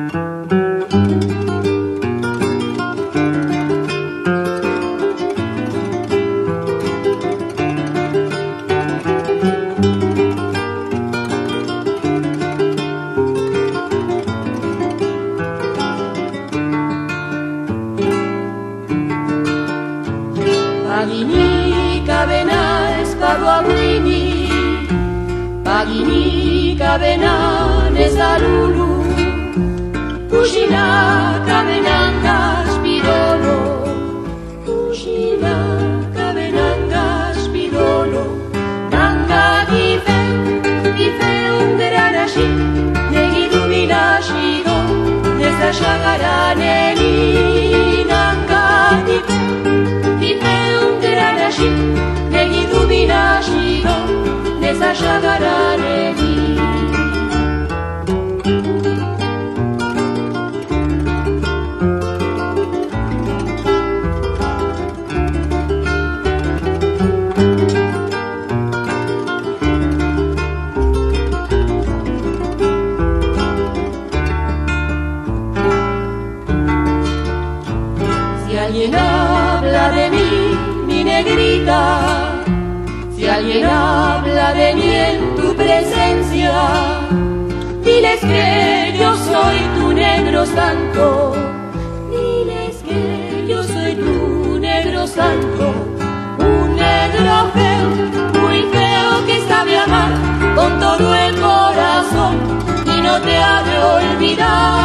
Paginika bena espadua guini, paginika bena nezalulu, kuxinaka benanga spidolo, kuxinaka benanga spidolo, nanga gife ungeranashi, negidu binashido, nezasagaraneli, nanga gife negidu binashido, nezasagaraneli. Si alguien habla de mí, mi negrita, si alguien habla de mí en tu presencia, diles que yo soy tu negro santo, diles que yo soy tu negro santo, un negro feo, muy feo que sabe amar con todo el corazón y no te ha de olvidar.